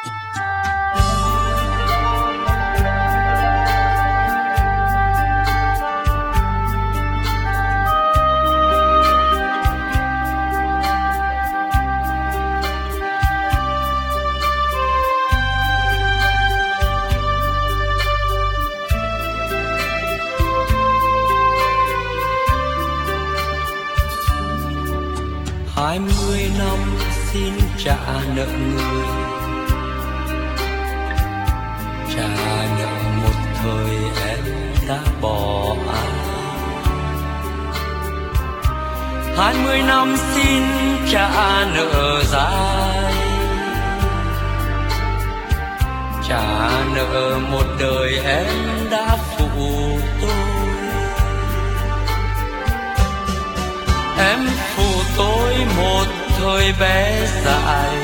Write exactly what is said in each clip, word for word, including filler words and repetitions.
hai mươi năm xin trả nợ người, trả nợ một thời em đã bỏ ai. hai mươi năm xin trả nợ dài, trả nợ một đời em đã phụ tôi. Em phụ tôi một thời bé dại,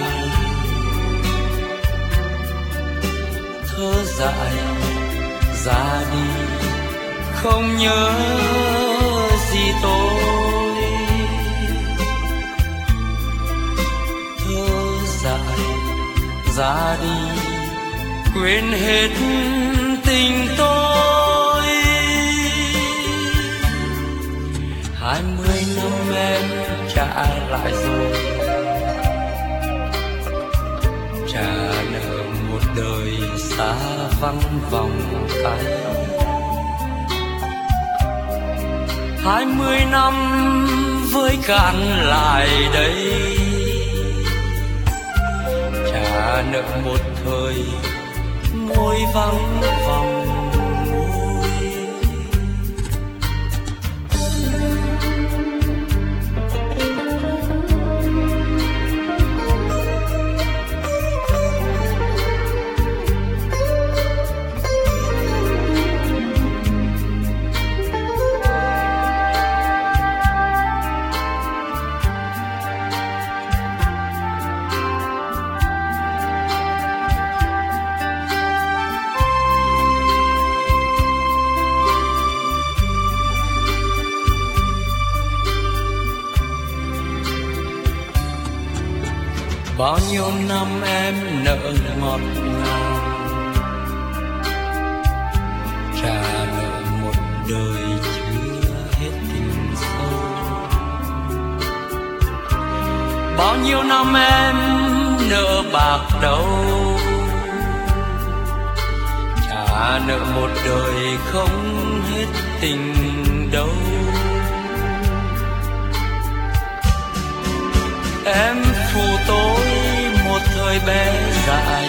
thơ dại ra đi không nhớ gì tôi. Thơ dại ra đi quên hết tình tôi. hai mươi năm em trả lại rồi, trả nợ một đời xa vắng vòng tay. hai mươi năm với cạn lại đây, trả nợ một thời môi vắng vòng. Bao nhiêu năm em nợ ngọt ngào, trả nợ một đời chưa hết tình sâu. Bao nhiêu năm em nợ bạc đầu, trả nợ một đời không hết tình đâu. Em phụ tôi một thời bé dại,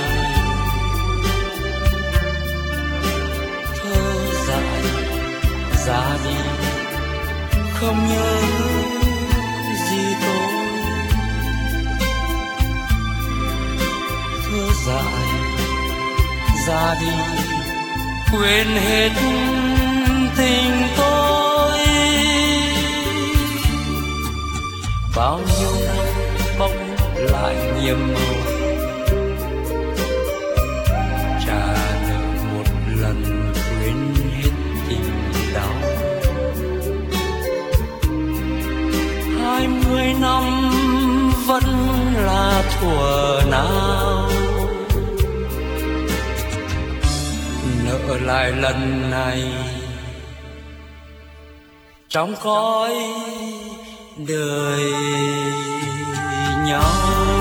thơ dại ra đi không nhớ gì tôi. Thơ dại ra đi quên hết tình tôi. Bao nhiêu năm bỗng lại nhiệm màu, trả nợ một lần quên hết tình đau. hai mươi năm vẫn là thuở nào, nợ lại lần này trong cõi đời nhau.